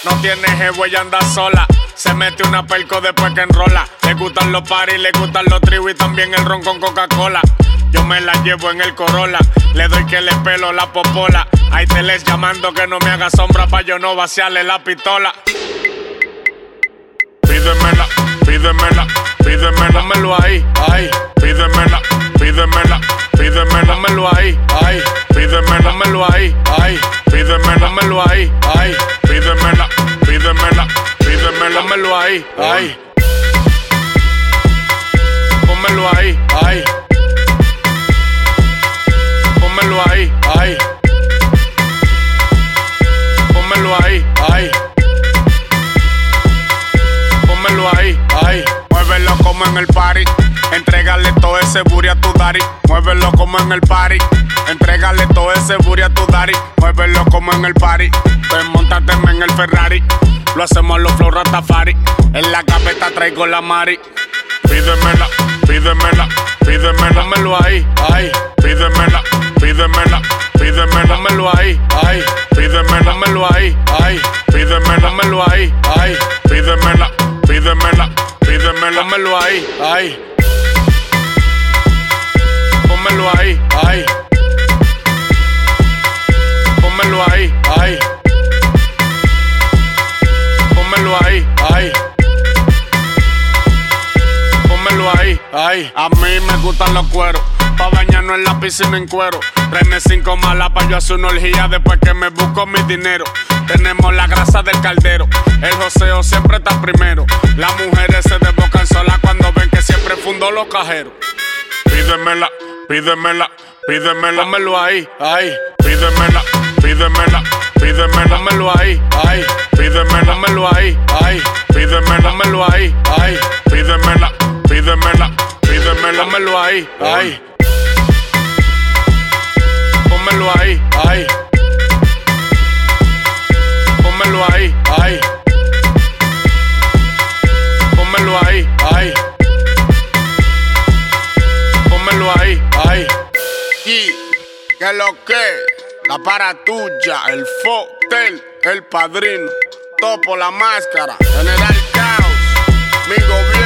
No tiene jevo, ella anda sola. Se mete una perco después que enrola. Le gustan los paris, le gustan los tribus y también el ron con Coca-Cola. Yo me la llevo en el Corolla, le doy que le pelo la popola. Hay teles llamando que no me haga sombra pa' yo no vaciarle la pistola. Pídemela, pídemela, pídemela, dámelo ahí, ay. Pídemela, pídemela, pídemela, dámelo ahí, ay. Pídemela, dámelo ahí, ay. Pídemela, dámelo ahí, ay. Pídemela, pídemela, pídemela, dámelo ahí, ay. Pónmelo ahí, ay. Pónmelo ahí, ay. Pónmelo ahí, ay. Pónmelo ahí, ay. Muévelo como en el party. Entrégale todo ese booty a tu daddy. Muévelo como en el party. Entrégale todo ese booty a tu daddy. Muévelo como en el party. Pues montateme en el Ferrari. Lo hacemos a los flow Rastafari. En la gaveta traigo la mari. Pídemela, pídemela, pídemela, dámelo ahí, ay. Pídemela, pídemela, pídemela, dámelo ahí, ay. Pídemela, dámelo ahí, ay. Pídemela, dámelo ahí, ay. Pídemela, pídemela, pídemela, dámelo ahí, ay. Pónmelo ahí, ay. Pónmelo ahí, ay. Pónmelo ahí, ay. Pónmelo ahí, ay. A mí me gustan los cueros, pa' bañarnos en la piscina en cuero. Tráeme 5 malas pa' yo hacer una orgía después que me busco mi dinero. Tenemos la grasa del caldero, el joseo siempre está primero. Las mujeres se desbocan solas cuando ven que siempre fundo los cajeros. Pídemela, pídemela, pídemela, dámelo ahí, ay. Pídemela, pídemela, pídemela, dámelo ahí, ay. Pídemela, dámelo ahí, ay. Pídemela, dámelo ahí, ay. Pídemela, pídemela, pídemela, dámelo ahí, ay. Pónmelo ahí, ay. Pónmelo ahí, ay. Pónmelo ahí, ay. Pónmelo ahí, ay. Y que lo que, la para tuya, el Fotel, el padrino, Topo, la máscara, General Caos, mi gobierno.